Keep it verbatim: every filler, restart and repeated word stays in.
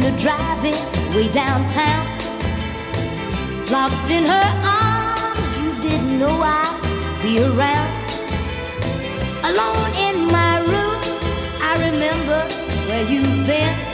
you're driving way downtown. Locked in her arms, you didn't know I'd be around. Alone in my room, I remember where you've been.